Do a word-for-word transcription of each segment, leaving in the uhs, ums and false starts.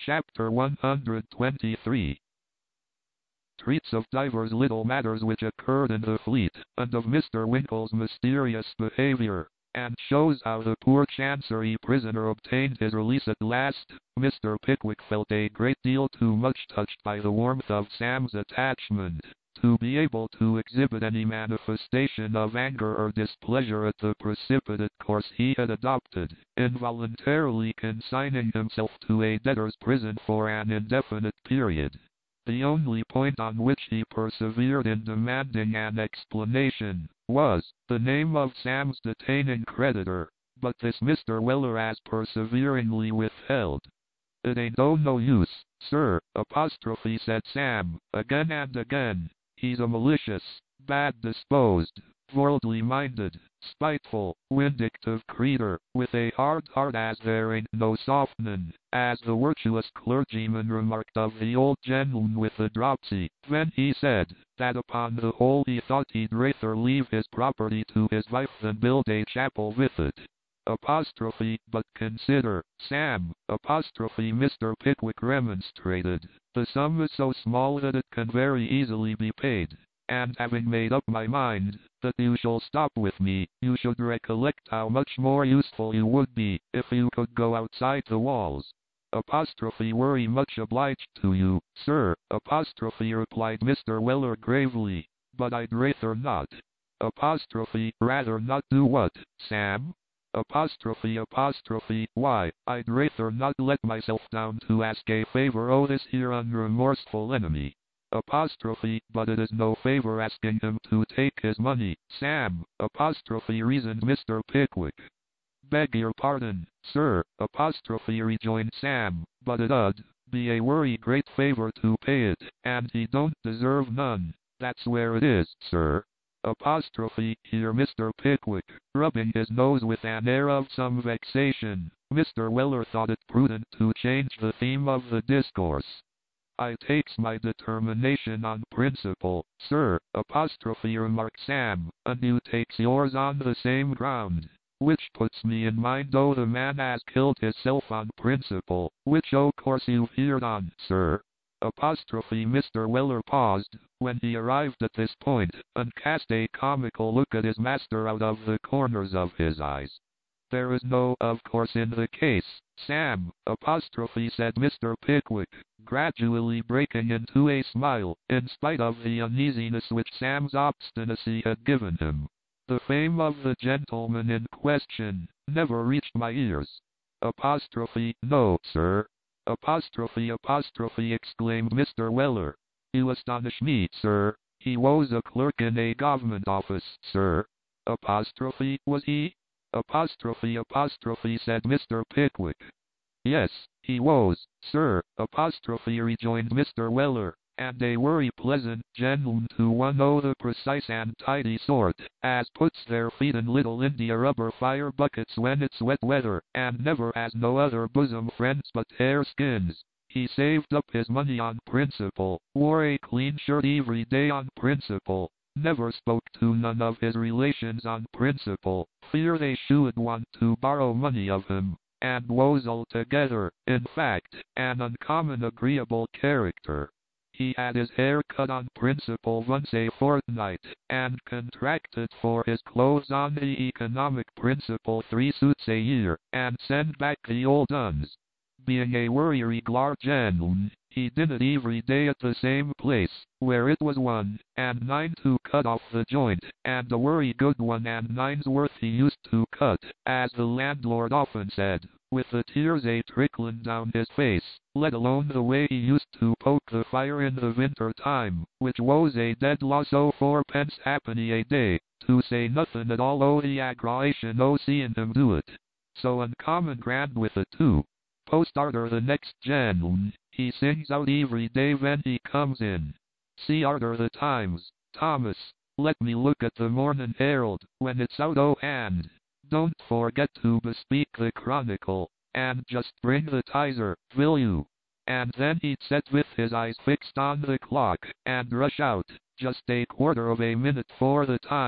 Chapter one hundred twenty-three treats of divers little matters which occurred in the fleet, and of Mister Winkle's mysterious behavior, and shows how the poor Chancery prisoner obtained his release at last. Mister Pickwick felt a great deal too much touched by the warmth of Sam's attachment to be able to exhibit any manifestation of anger or displeasure at the precipitate course he had adopted, involuntarily consigning himself to a debtor's prison for an indefinite period. The only point on which he persevered in demanding an explanation was the name of Sam's detaining creditor, but this Mister Weller as perseveringly withheld. "It ain't oh no use, sir," apostrophe said Sam, again and again. "He's a malicious, bad-disposed, worldly-minded, spiteful, vindictive creetur, with a hard heart as there ain't no softenin', as the virtuous clergyman remarked of the old gentleman with the dropsy, when he said, that upon the whole he thought he'd rather leave his property to his wife than build a chapel with it." Apostrophe, "But consider, Sam," apostrophe Mister Pickwick remonstrated, "the sum is so small that it can very easily be paid, and having made up my mind that you shall stop with me, you should recollect how much more useful you would be if you could go outside the walls." Apostrophe "Worry much obliged to you, sir," apostrophe replied Mister Weller gravely, "but I'd rather not." Apostrophe "Rather not do what, Sam?" Apostrophe apostrophe "Why, I'd rather not let myself down to ask a favor o' this here unremorseful enemy." Apostrophe "But it is no favor asking him to take his money, Sam," apostrophe reasoned Mister Pickwick. "Beg your pardon, sir," apostrophe rejoined Sam, "but it 'ud be a worry great favor to pay it, and he don't deserve none, that's where it is, sir." Apostrophe Here Mister Pickwick, rubbing his nose with an air of some vexation, Mister Weller thought it prudent to change the theme of the discourse. "I takes my determination on principle, sir," apostrophe remarked Sam, "and you takes yours on the same ground, which puts me in mind o' the man as killed hisself on principle, which o' course you've heerd on, sir." Apostrophe Mister Weller paused, when he arrived at this point, and cast a comical look at his master out of the corners of his eyes. "There is no of course in the case, Sam," apostrophe said Mister Pickwick, gradually breaking into a smile, in spite of the uneasiness which Sam's obstinacy had given him. "The fame of the gentleman in question never reached my ears." Apostrophe "No, sir." Apostrophe apostrophe exclaimed Mister Weller. "You astonish me, sir. He was a clerk in a government office, sir." Apostrophe "Was he?" Apostrophe apostrophe said Mister Pickwick. "Yes, he was, sir," apostrophe rejoined Mister Weller, "and a worry pleasant gentleman to one o' the precise and tidy sort, as puts their feet in little India rubber fire buckets when it's wet weather, and never has no other bosom friends but hare skins. He saved up his money on principle, wore a clean shirt every day on principle, never spoke to none of his relations on principle, fear they should want to borrow money of him, and was altogether, in fact, an uncommon agreeable character. He had his hair cut on principle once a fortnight, and contracted for his clothes on the economic principle three suits a year, and send back the old uns. Being a worry reglar gentleman, he did it every day at the same place, where it was one and nine to cut off the joint, and a worry good one and nine's worth he used to cut, as the landlord often said, with the tears a tricklin' down his face, let alone the way he used to poke the fire in the winter time, which was a dead loss o' fourpence halfpenny a day, to say nothin' at all o' the aggravation o' seein' him do it. So uncommon grand with it too. Post arter the next gentleman, he sings out every day when he comes in. See arter the Times, Thomas, let me look at the Morning Herald, when it's out o' hand. Don't forget to bespeak the Chronicle, and just bring the Tiser, will you?" And then he'd sit with his eyes fixed on the clock, and rush out, just a quarter of a minute for the time,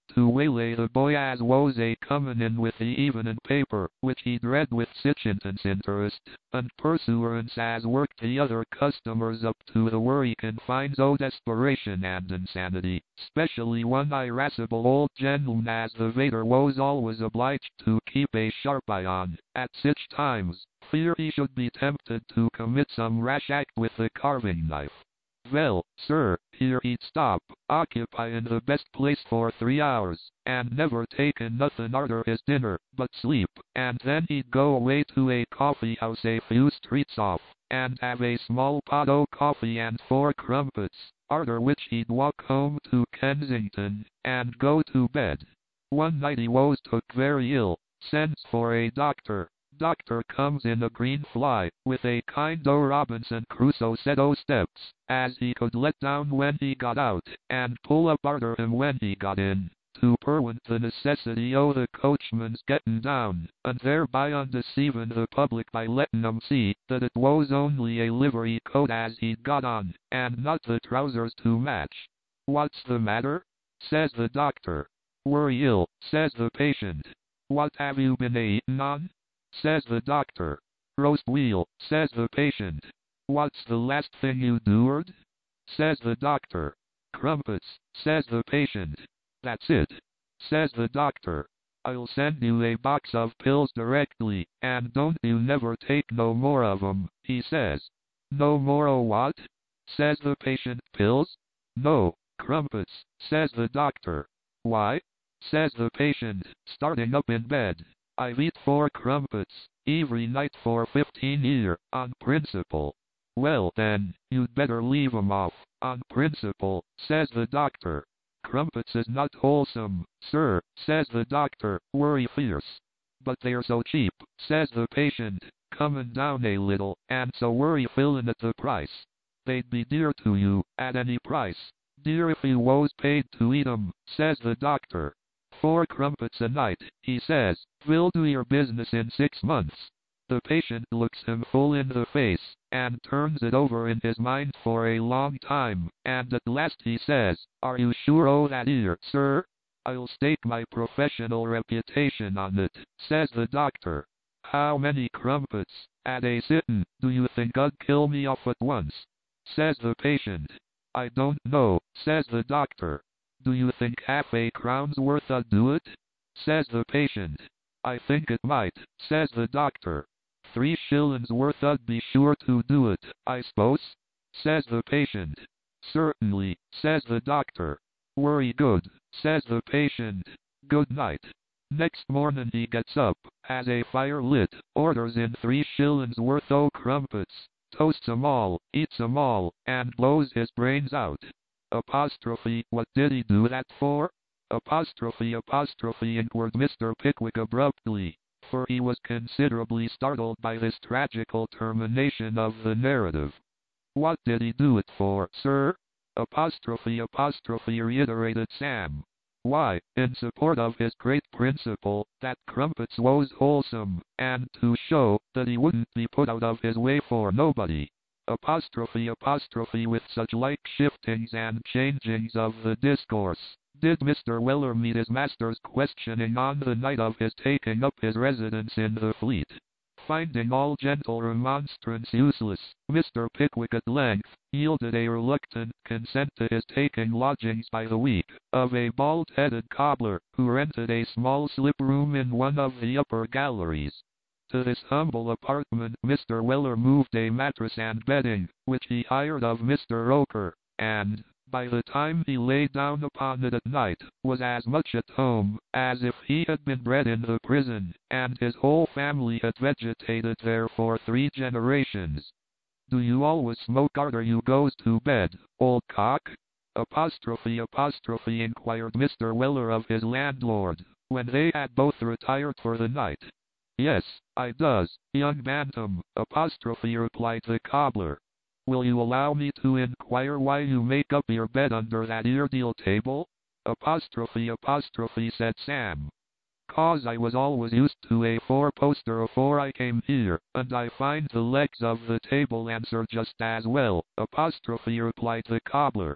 to waylay the boy as wo's a comin' in with the evenin' paper, which he'd read with sich intense interest and pursuance as worked the other customers up to the worry confines o' desperation and insanity, specially one irascible old gentleman as the waiter was always obliged to keep a sharp eye on, at sich times, fear he should be tempted to commit some rash act with the carving knife. Well, sir, here he'd stop, occupyin' the best place for three hours, and never takin' nothin' arter his dinner, but sleep, and then he'd go away to a coffee house a few streets off, and have a small pot o' coffee and four crumpets, arter which he'd walk home to Kensington, and go to bed. One night he was took very ill, sends for a doctor. Doctor comes in a green fly, with a kind o' Robinson Crusoe set o' steps, as he could let down when he got out, and pull up arter him when he got in, to perwent the necessity o' the coachman's gettin' down, and thereby undeceivin' the public by lettin' 'em see that it was only a livery coat as he'd got on, and not the trousers to match. What's the matter? Says the doctor. Worry ill, says the patient. What have you been a-eatin' on? Says the doctor. Roast veal, says the patient. What's the last thing you doed? Says the doctor. Crumpets, says the patient. That's it, says the doctor. I'll send you a box of pills directly, and don't you never take no more of 'em, he says. No more o' what? Says the patient. Pills? No, crumpets, says the doctor. Why? Says the patient, starting up in bed. I've eat four crumpets, every night for fifteen year, on principle. Well then, you'd better leave 'em off, on principle, says the doctor. Crumpets is not wholesome, sir, says the doctor, worry fierce. But they're so cheap, says the patient, comin' down a little, and so worry fillin' at the price. They'd be dear to you, at any price. Dear if you was paid to eat 'em, says the doctor. Four crumpets a night, he says, will do your business in six months. The patient looks him full in the face, and turns it over in his mind for a long time, and at last he says, are you sure o' that ear, sir? I'll stake my professional reputation on it, says the doctor. How many crumpets, at a sittin', do you think 'ud kill me off at once? Says the patient. I don't know, says the doctor. Do you think half a crown's worth 'ud do it? Says the patient. I think it might, says the doctor. Three shillin's worth 'ud be sure to do it, I s'pose? Says the patient. Certainly, says the doctor. Worry good, says the patient. Good night. Next mornin' he gets up, has a fire lit, orders in three shillin's worth o' crumpets, toasts 'em all, eats 'em all, and blows his brains out. Apostrophe, what did he do that for? Apostrophe, apostrophe, inquired Mister Pickwick abruptly, for he was considerably startled by this tragical termination of the narrative. What did he do it for, sir? Apostrophe, apostrophe, reiterated Sam. Why, in support of his great principle, that crumpets was wholesome, and to show that he wouldn't be put out of his way for nobody. Apostrophe, apostrophe, with such like shiftings and changings of the discourse, did Mister Weller meet his master's questioning on the night of his taking up his residence in the Fleet. Finding all gentle remonstrance useless, Mister Pickwick at length yielded a reluctant consent to his taking lodgings by the week, of a bald-headed cobbler, who rented a small slip-room in one of the upper galleries. To this humble apartment Mister Weller moved a mattress and bedding, which he hired of Mister Roker, and, by the time he lay down upon it at night, was as much at home as if he had been bred in the prison, and his whole family had vegetated there for three generations. Do you always smoke arter you goes to bed, old cock? Apostrophe, apostrophe, inquired Mister Weller of his landlord, when they had both retired for the night. Yes, I does, young bantam, apostrophe, replied the cobbler. Will you allow me to inquire why you make up your bed under that ere deal table? Apostrophe, apostrophe, said Sam. Cause I was always used to a four-poster afore I came here, and I find the legs of the table answer just as well, apostrophe, replied the cobbler.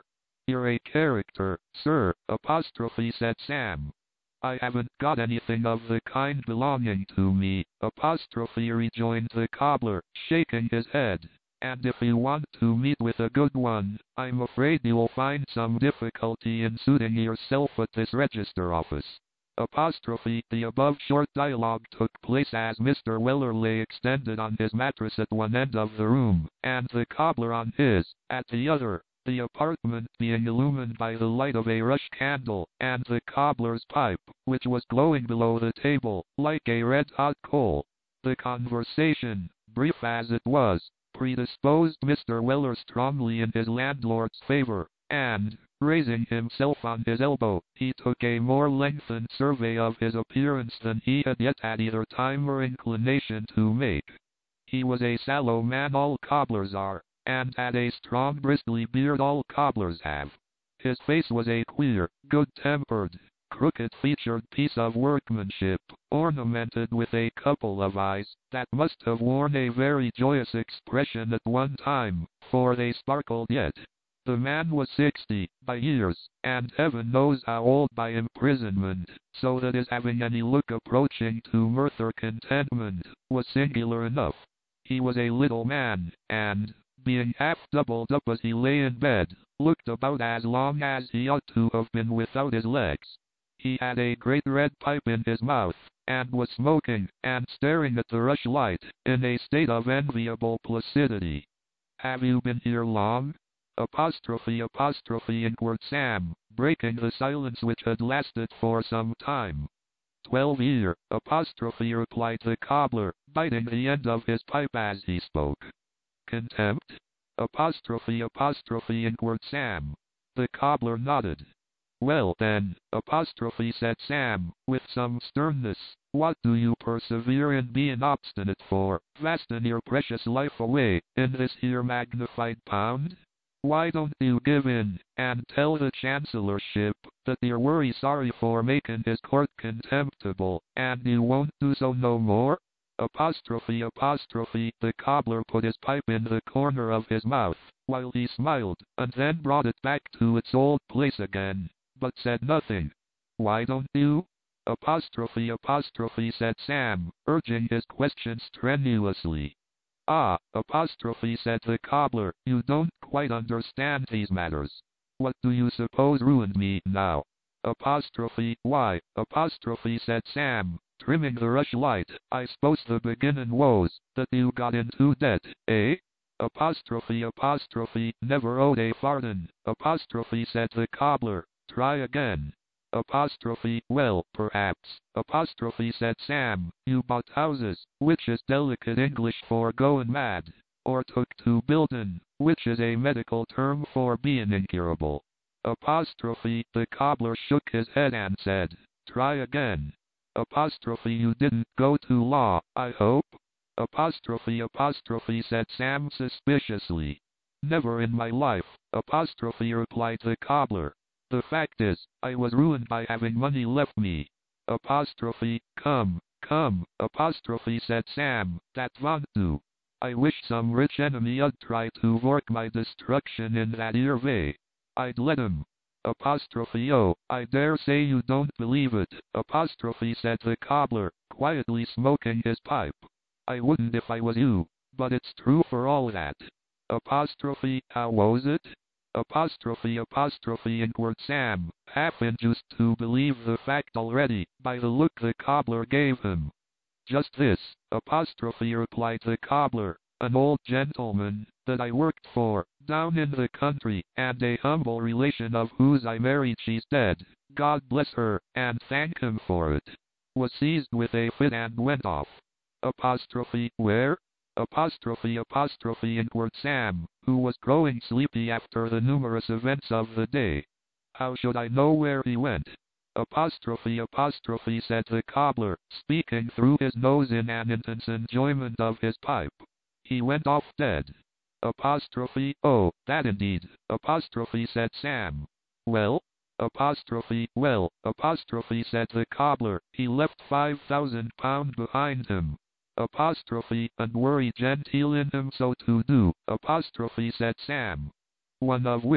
You're a character, sir, apostrophe said Sam. I haven't got anything of the kind belonging to me, apostrophe rejoined the cobbler, shaking his head. And if you want to meet with a good one, I'm afraid you'll find some difficulty in suiting yourself at this register office. Apostrophe. The above short dialogue took place as Mister Weller lay extended on his mattress at one end of the room, and the cobbler on his, at the other, the apartment being illumined by the light of a rush candle, and the cobbler's pipe, which was glowing below the table, like a red-hot coal. The conversation, brief as it was, predisposed Mister Weller strongly in his landlord's favor, and, raising himself on his elbow, he took a more lengthened survey of his appearance than he had yet had either time or inclination to make. He was a sallow man, all cobblers are, and had a strong bristly beard, all cobblers have. His face was a queer, good-tempered, crooked-featured piece of workmanship, ornamented with a couple of eyes that must have worn a very joyous expression at one time, for they sparkled yet. The man was sixty, by years, and heaven knows how old by imprisonment, so that his having any look approaching to mirth or contentment was singular enough. He was a little man, and, being half doubled up as he lay in bed, looked about as long as he ought to have been without his legs. He had a great red pipe in his mouth, and was smoking, and staring at the rushlight, in a state of enviable placidity. "Have you been here long?" Apostrophe apostrophe inquired Sam, breaking the silence which had lasted for some time. "Twelve year," apostrophe replied the cobbler, biting the end of his pipe as he spoke. "Contempt?" Apostrophe apostrophe inquired Sam. The cobbler nodded. "Well then," apostrophe said Sam, with some sternness, "what do you persevere in being obstinate for, vastin' your precious life away, in this here magnified pound? Why don't you give in, and tell the Chancellorship that you're worry sorry for making his court contemptible, and you won't do so no more?" Apostrophe apostrophe. The cobbler put his pipe in the corner of his mouth, while he smiled, and then brought it back to its old place again, but said nothing. "Why don't you?" Apostrophe apostrophe said Sam, urging his question strenuously. "Ah," apostrophe said the cobbler, "you don't quite understand these matters. What do you suppose ruined me, now?" Apostrophe. "Why," apostrophe said Sam, trimming the rushlight, "I s'pose the beginnin' woes, that you got into debt, eh?" Apostrophe apostrophe. "Never owed a farden," apostrophe said the cobbler. "Try again." Apostrophe. "Well, perhaps," apostrophe said Sam, "you bought houses, which is delicate English for goin' mad, or took to buildin', which is a medical term for bein' incurable." Apostrophe. The cobbler shook his head and said, "Try again." Apostrophe. "You didn't go to law, I hope?" Apostrophe apostrophe said Sam suspiciously. "Never in my life," apostrophe replied the cobbler. "The fact is, I was ruined by having money left me." Apostrophe. "Come, come," apostrophe said Sam, "that won't do. I wish some rich enemy 'ud try to work my destruction in that 'ere way. I'd let 'em." Apostrophe. "Oh, I dare say you don't believe it," apostrophe said the cobbler, quietly smoking his pipe. "I wouldn't if I was you, but it's true for all that." Apostrophe. "How was it?" Apostrophe apostrophe inquired Sam, half induced to believe the fact already, by the look the cobbler gave him. "Just this," apostrophe replied the cobbler. "An old gentleman, that I worked for, down in the country, and a humble relation of whose I married, she's dead, God bless her, and thank him for it, was seized with a fit and went off." Apostrophe. "Where?" Apostrophe apostrophe inquired Sam, who was growing sleepy after the numerous events of the day. "How should I know where he went?" Apostrophe apostrophe said the cobbler, speaking through his nose in an intense enjoyment of his pipe. "He went off dead." Apostrophe. "Oh, that indeed," apostrophe said Sam. "Well?" Apostrophe. "Well," apostrophe said the cobbler, "he left five thousand pound behind him." Apostrophe. "And worry genteel in him so to do," apostrophe said Sam. "One of which,"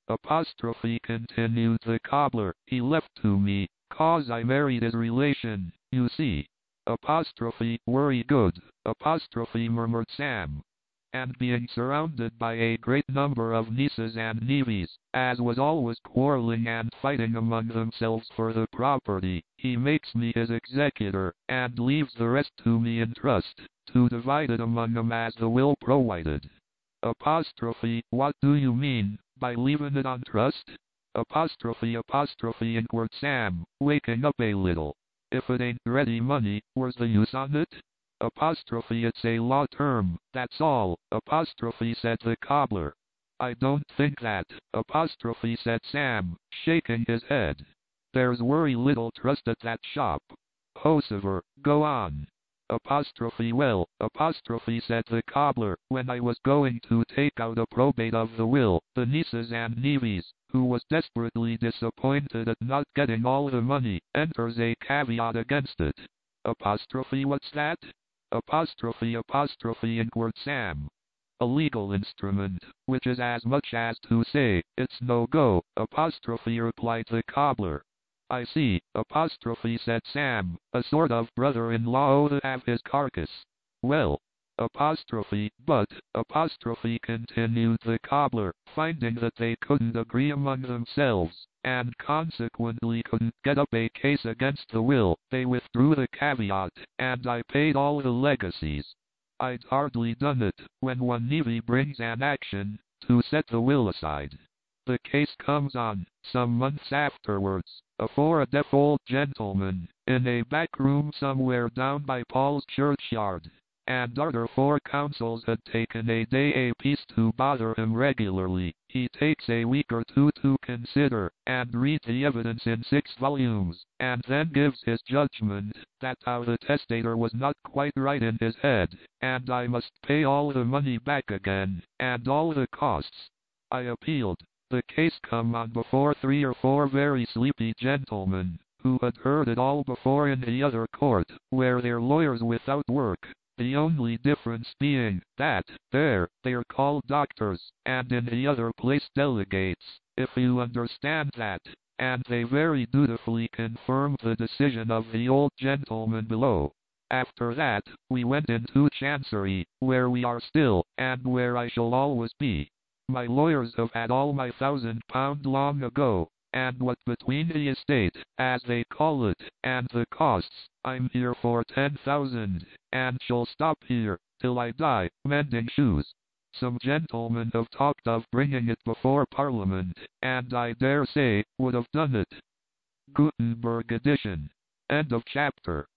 Apostrophe continued the cobbler. He left to me, cause I married his relation, you see. Apostrophe, worry good. Apostrophe, murmured Sam. And being surrounded by a great number of nieces and nevys, as was always quarreling and fighting among themselves for the property, he makes me his executor, and leaves the rest to me in trust, to divide it among them as the will provided. Apostrophe, what do you mean by leaving it on trust? Apostrophe, apostrophe, inquired Sam, waking up a little. If it ain't ready money, where's the use on it? Apostrophe, it's a law term, that's all. Apostrophe, said the cobbler. I don't think that. Apostrophe, said Sam, shaking his head. There's worry little trust at that shop. Howsoever, go on. Apostrophe, well, apostrophe, said the cobbler, when I was going to take out a probate of the will, the nieces and nevys, who was desperately disappointed at not getting all the money, enters a caveat against it. Apostrophe, what's that? Apostrophe, apostrophe, inquired Sam. A legal instrument, which is as much as to say, it's no go, apostrophe, replied the cobbler. I see, apostrophe, said Sam, a sort of brother-in-law to have his carcass. Well, apostrophe, but, apostrophe, continued the cobbler, finding that they couldn't agree among themselves, and consequently couldn't get up a case against the will, they withdrew the caveat, and I paid all the legacies. I'd hardly done it, when one nevy brings an action, to set the will aside. The case comes on, some months afterwards, afore a deaf old gentleman, in a back room somewhere down by Paul's churchyard, and arter four councils had taken a day apiece to bother him regularly, he takes a week or two to consider, and read the evidence in six volumes, and then gives his judgment, that how the testator was not quite right in his head, and I must pay all the money back again, and all the costs. I appealed. The case come on before three or four very sleepy gentlemen, who had heard it all before in the other court, where they're lawyers without work, the only difference being, that, there, they're called doctors, and in the other place delegates, if you understand that, and they very dutifully confirmed the decision of the old gentleman below. After that, we went into Chancery, where we are still, and where I shall always be. My lawyers have had all my thousand pound long ago, and what between the estate, as they call it, and the costs, I'm here for ten thousand, and shall stop here, till I die, mending shoes. Some gentlemen have talked of bringing it before Parliament, and I dare say, would have done it. Gutenberg edition. End of chapter.